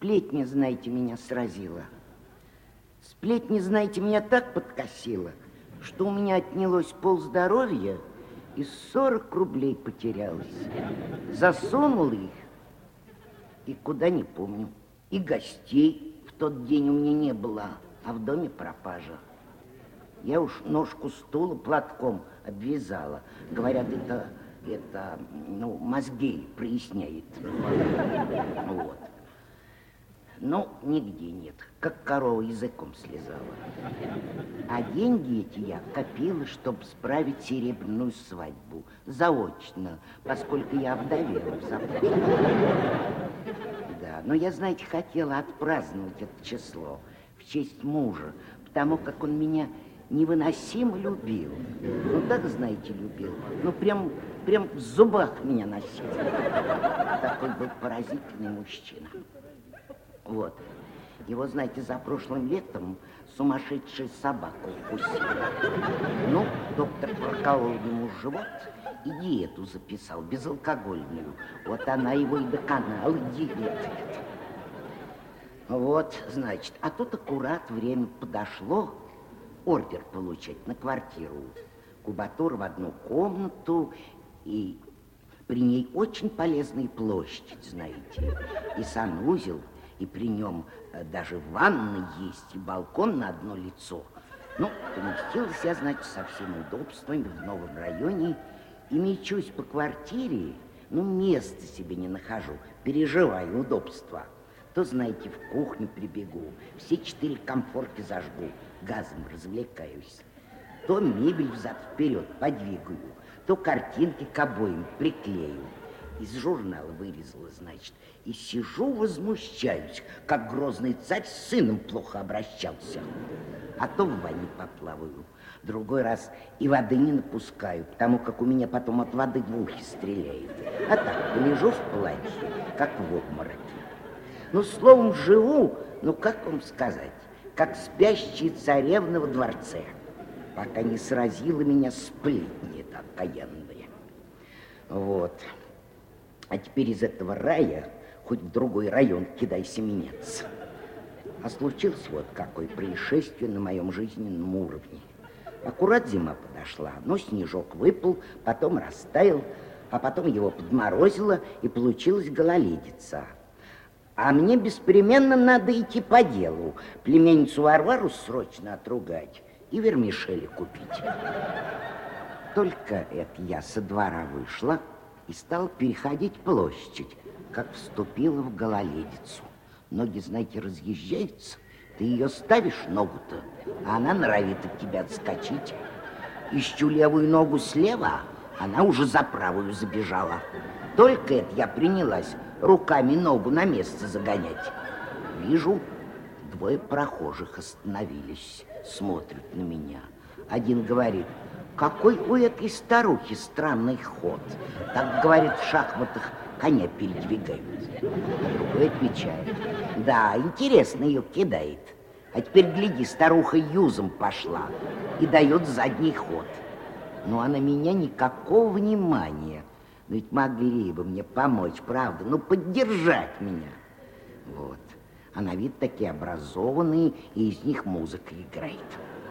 сплетня, знаете, меня сразила. Сплетня, знаете, меня так подкосила, что у меня отнялось полздоровья и 40 рублей потерялось. Засунул их и куда не помню. И гостей в тот день у меня не было, а в доме пропажа. Я уж ножку стула платком обвязала. Говорят, это мозги проясняет. Вот. Но нигде нет, как корова языком слезала. А деньги эти я копила, чтобы справить серебряную свадьбу. Заочно, поскольку я овдовела. Да, но я, знаете, хотела отпраздновать это число в честь мужа, потому как он меня невыносимо любил. Ну, так, знаете, любил. Ну, прям в зубах меня носил. Такой был поразительный мужчина. Вот. Его, знаете, за прошлым летом сумасшедшая собака укусила. Ну, доктор проколол ему живот и диету записал, безалкогольную. Вот она его и доконала, диета. Вот, значит, а тут аккурат время подошло ордер получать на квартиру. Кубатур в одну комнату, и при ней очень полезная площадь, знаете, и санузел, и при нем даже ванна есть, и балкон на одно лицо. Ну, поместилась я, значит, со всеми удобствами в новом районе, и мечусь по квартире, ну, места себе не нахожу, переживаю удобства. То, знаете, в кухню прибегу, все 4 комфорки зажгу, газом развлекаюсь. То мебель взад-вперед подвигаю, то картинки к обоим приклею. Из журнала вырезала, значит, и сижу, возмущаюсь, как грозный царь с сыном плохо обращался. А то в ванне поплаваю, другой раз и воды не напускаю, потому как у меня потом от воды в ухе стреляет. А так, полежу в платье, как в обмороке. Ну, словом, живу, ну, как вам сказать, как спящая царевна во дворце, пока не сразила меня сплетни эта окаянная. Вот. А теперь из этого рая хоть в другой район кидайся меняться. А случилось вот какое происшествие на моем жизненном уровне. Аккурат зима подошла, но снежок выпал, потом растаял, а потом его подморозило, и получилась гололедица. А мне беспременно надо идти по делу, племянницу Варвару срочно отругать и вермишели купить. Только это я со двора вышла и стала переходить площадь, как вступила в гололедицу. Ноги, знаете, разъезжаются, ты ее ставишь ногу-то, а она норовит от тебя отскочить. Ищу левую ногу слева, она уже за правую забежала. Только это я принялась руками ногу на место загонять. Вижу, 2 прохожих остановились, смотрят на меня. Один говорит: какой у этой старухи странный ход. Так, говорит, в шахматах коня передвигают. А другой отвечает: да, интересно ее кидает. А теперь, гляди, старуха юзом пошла и дает задний ход. Ну, а на меня никакого внимания. Но ведь могли бы мне помочь, правда, ну, поддержать меня. Вот. А на вид такие образованные, и из них музыка играет.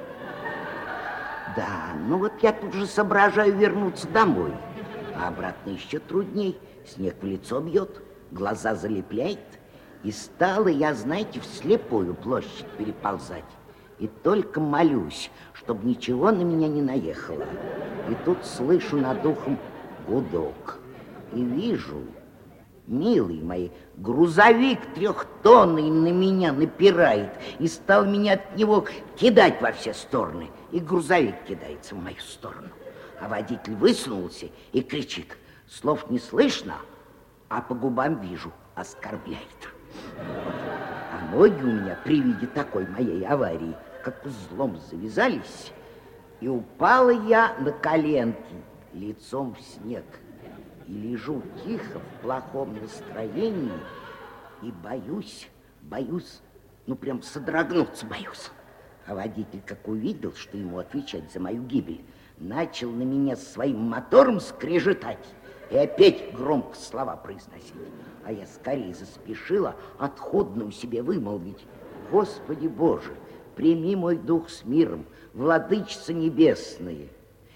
Да, ну вот я тут же соображаю вернуться домой. А обратно еще трудней. Снег в лицо бьет, глаза залепляет. И стала я, знаете, вслепую площадь переползать. И только молюсь, чтобы ничего на меня не наехало. И тут слышу над ухом гудок. И вижу, милый мой, грузовик 3-тонный на меня напирает и стал меня от него кидать во все стороны. И грузовик кидается в мою сторону. А водитель высунулся и кричит: слов не слышно, а по губам вижу, оскорбляет. А ноги у меня при виде такой моей аварии как узлом завязались, и упала я на коленки лицом в снег. И лежу тихо в плохом настроении и боюсь, ну прям содрогнуться боюсь. А водитель, как увидел, что ему отвечать за мою гибель, начал на меня своим мотором скрежетать. и опять громко слова произносить. А я скорее заспешила отходную себе вымолвить. Господи Боже, прими мой дух с миром, владычица небесная.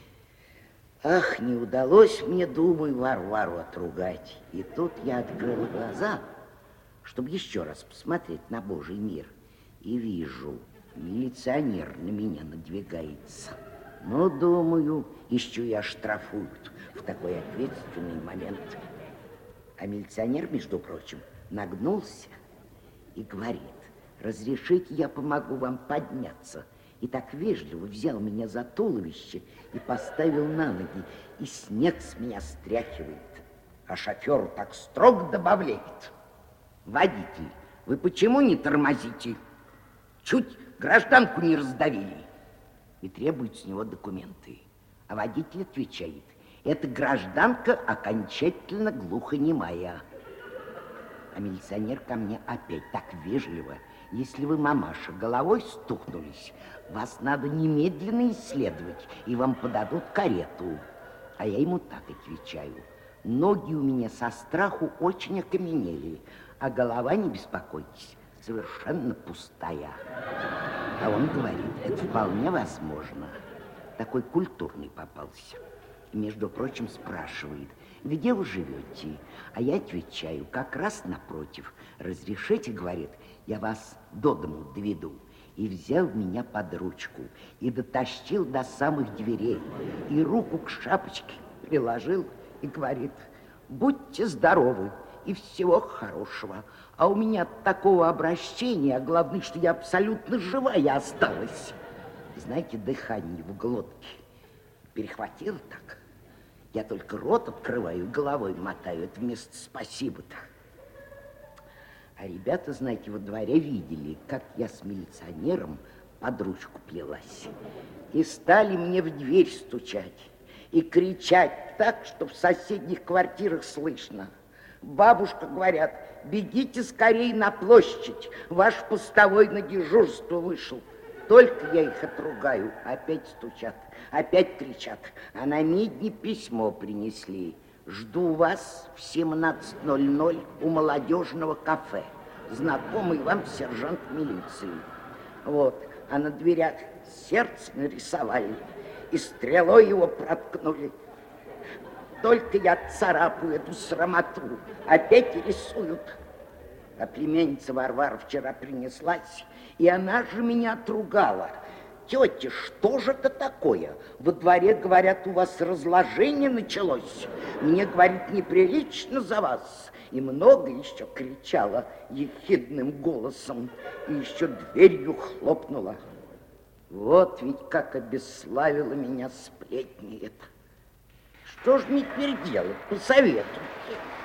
Ах, не удалось мне, думаю, Варвару отругать. И тут я открыла глаза, чтобы еще раз посмотреть на Божий мир. И вижу, милиционер на меня надвигается. Ну, думаю, еще и оштрафуют в такой ответственный момент. А милиционер, между прочим, нагнулся и говорит: разрешите, я помогу вам подняться. И так вежливо взял меня за туловище и поставил на ноги, и снег с меня стряхивает. А шоферу так строго добавляет: водитель, вы почему не тормозите? Чуть гражданку не раздавили. И требует с него документы. А водитель отвечает: эта гражданка окончательно глухонемая. А милиционер ко мне опять так вежливо: если вы, мамаша, головой стукнулись, вас надо немедленно исследовать, и вам подадут карету. А я ему так отвечаю: ноги у меня со страху очень окаменели, а голова, не беспокойтесь, совершенно пустая. А он говорит: это вполне возможно. Такой культурный попался. И, между прочим, спрашивает: где вы живете? А я отвечаю: как раз напротив. Разрешите, говорит, я вас до дому доведу. И взял меня под ручку, и дотащил до самых дверей, и руку к шапочке приложил, и говорит: будьте здоровы, и всего хорошего. А у меня от такого обращения, а главное, что я абсолютно живая осталась. Знаете, дыхание в глотке перехватило так. Я только рот открываю, головой мотаю. Это вместо спасибо-то. А ребята, знаете, во дворе видели, как я с милиционером под ручку плелась. И стали мне в дверь стучать и кричать так, что в соседних квартирах слышно. Бабушка, говорят, бегите скорее на площадь, ваш постовой на дежурство вышел. Только я их отругаю, опять стучат, опять кричат. А на медне письмо принесли. Жду вас в 17:00 у молодежного кафе. Знакомый вам сержант милиции. Вот, а на дверях сердце нарисовали и стрелой его проткнули. Только я царапаю эту срамоту, опять рисуют. А племянница Варвара вчера принеслась, и она же меня отругала. Тетя, что же это такое? Во дворе, говорят, у вас разложение началось. Мне, говорит, неприлично за вас. И много еще кричала ехидным голосом, и еще дверью хлопнула. Вот ведь как обесславила меня сплетни это. Что ж мне теперь делать? Посоветуйте.